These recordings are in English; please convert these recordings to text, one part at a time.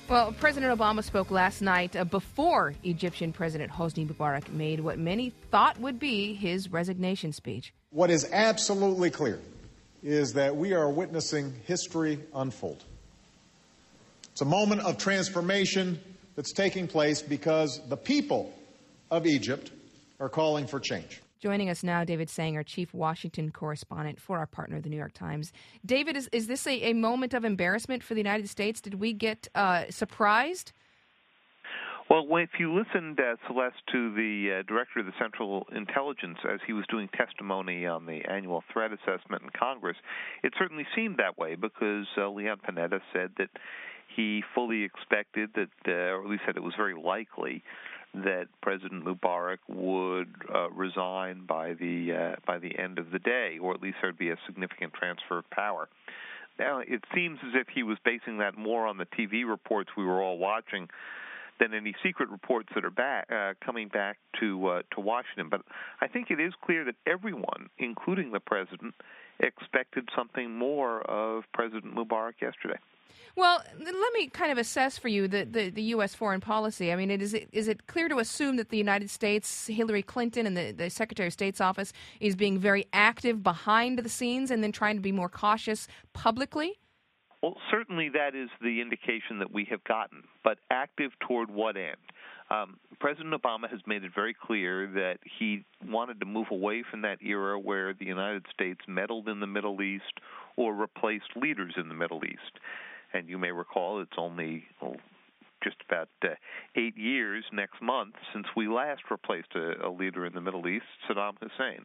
Well, President Obama spoke last night before Egyptian President Hosni Mubarak made what many thought would be his resignation speech. What is absolutely clear is that we are witnessing history unfold. It's a moment of transformation that's taking place because the people of Egypt are calling for change. Joining us now, David Sanger, chief Washington correspondent for our partner, The New York Times. David, is this a moment of embarrassment for the United States? Did we get surprised? Well, if you listened, Celeste, to the director of the Central Intelligence as he was doing testimony on the annual threat assessment in Congress, it certainly seemed that way because Leon Panetta said that he fully expected that, or at least said it was very likely, that President Mubarak would resign by the end of the day, or at least there'd be a significant transfer of power. Now, it seems as if he was basing that more on the TV reports we were all watching than any secret reports that are coming back to Washington. But I think it is clear that everyone, including the president, expected something more of President Mubarak yesterday. Well, let me kind of assess for you the U.S. foreign policy. I mean, is it clear to assume that the United States, Hillary Clinton and the Secretary of State's office is being very active behind the scenes and then trying to be more cautious publicly? Well, certainly that is the indication that we have gotten, but active toward what end? President Obama has made it very clear that he wanted to move away from that era where the United States meddled in the Middle East or replaced leaders in the Middle East. And you may recall it's only just about 8 years next month since we last replaced a leader in the Middle East, Saddam Hussein.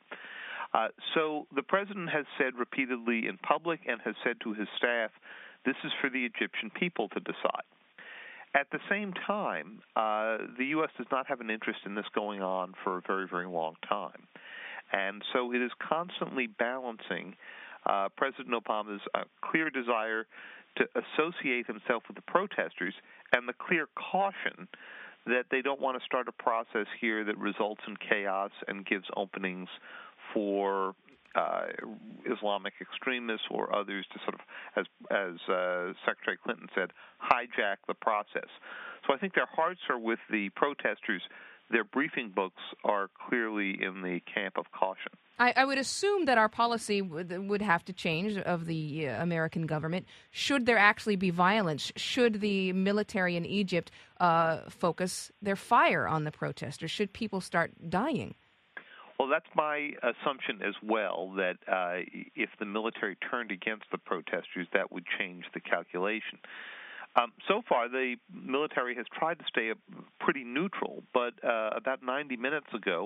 So the president has said repeatedly in public and has said to his staff, this is for the Egyptian people to decide. At the same time, the U.S. does not have an interest in this going on for a very, very long time. And so it is constantly balancing President Obama's clear desire to associate himself with the protesters and the clear caution that they don't want to start a process here that results in chaos and gives openings for Islamic extremists or others to sort of, as Secretary Clinton said, hijack the process. So I think their hearts are with the protesters. Their briefing books are clearly in the camp of caution. I would assume that our policy would have to change of the American government. Should there actually be violence? Should the military in Egypt focus their fire on the protesters? Should people start dying? Well, that's my assumption as well, that if the military turned against the protesters, that would change the calculation. So far, the military has tried to stay pretty neutral, but about 90 minutes ago,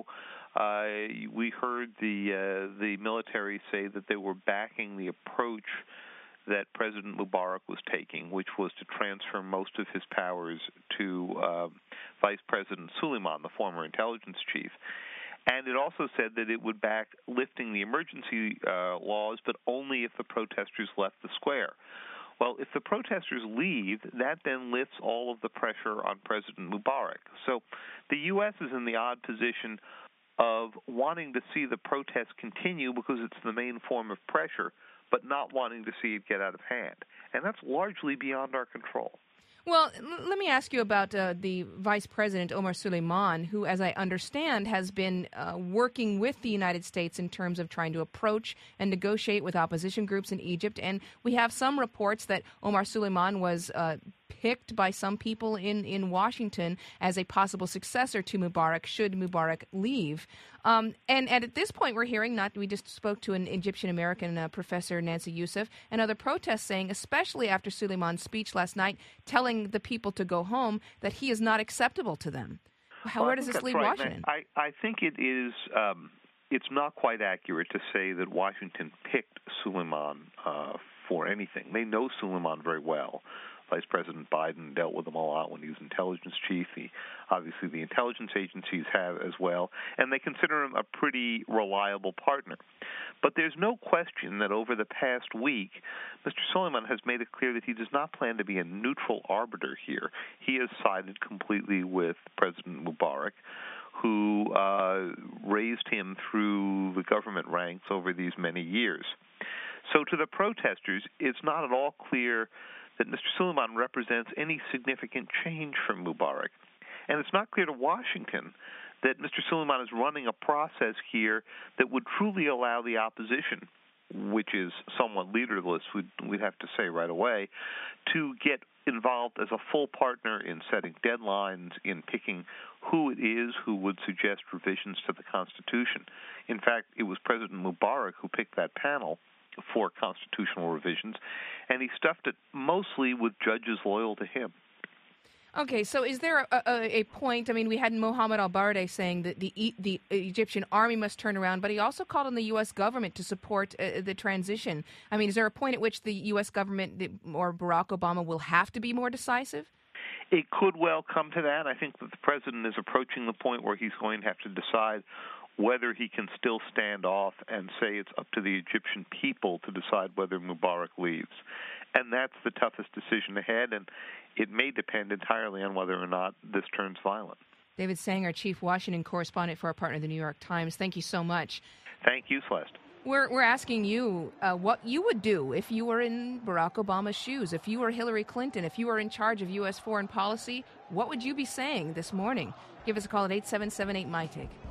we heard the military say that they were backing the approach that President Mubarak was taking, which was to transfer most of his powers to Vice President Suleiman, the former intelligence chief. And it also said that it would back lifting the emergency laws, but only if the protesters left the square. Well, if the protesters leave, that then lifts all of the pressure on President Mubarak. So the U.S. is in the odd position of wanting to see the protests continue because it's the main form of pressure, but not wanting to see it get out of hand. And that's largely beyond our control. Well, let me ask you about the Vice President, Omar Suleiman, who, as I understand, has been working with the United States in terms of trying to approach and negotiate with opposition groups in Egypt. And we have some reports that Omar Suleiman was picked by some people in Washington as a possible successor to Mubarak should Mubarak leave. And at this point, we're hearing, we just spoke to an Egyptian-American professor, Nancy Youssef, and other protests saying, especially after Suleiman's speech last night, telling the people to go home, that he is not acceptable to them. Where does this leave Washington? I think it is. It's not quite accurate to say that Washington picked Suleiman for anything. They know Suleiman very well. Vice President Biden dealt with him a lot when he was intelligence chief. Obviously, the intelligence agencies have as well, and they consider him a pretty reliable partner. But there's no question that over the past week, Mr. Suleiman has made it clear that he does not plan to be a neutral arbiter here. He has sided completely with President Mubarak, who raised him through the government ranks over these many years. So to the protesters, it's not at all clear that Mr. Suleiman represents any significant change from Mubarak. And it's not clear to Washington that Mr. Suleiman is running a process here that would truly allow the opposition, which is somewhat leaderless, we'd have to say right away, to get involved as a full partner in setting deadlines, in picking who it is who would suggest revisions to the Constitution. In fact, it was President Mubarak who picked that panel for constitutional revisions, and he stuffed it mostly with judges loyal to him. Okay, so is there a point? I mean, we had Mohammed al-Baradei saying that the Egyptian army must turn around, but he also called on the U.S. government to support the transition. I mean, is there a point at which the U.S. government or Barack Obama will have to be more decisive? It could well come to that. I think that the president is approaching the point where he's going to have to decide whether he can still stand off and say it's up to the Egyptian people to decide whether Mubarak leaves. And that's the toughest decision ahead, and it may depend entirely on whether or not this turns violent. David Sanger, Chief Washington Correspondent for our partner, the New York Times. Thank you so much. Thank you, Celeste. We're asking you what you would do if you were in Barack Obama's shoes, if you were Hillary Clinton, if you were in charge of U.S. foreign policy. What would you be saying this morning? Give us a call at 877-8-MY-TAKE.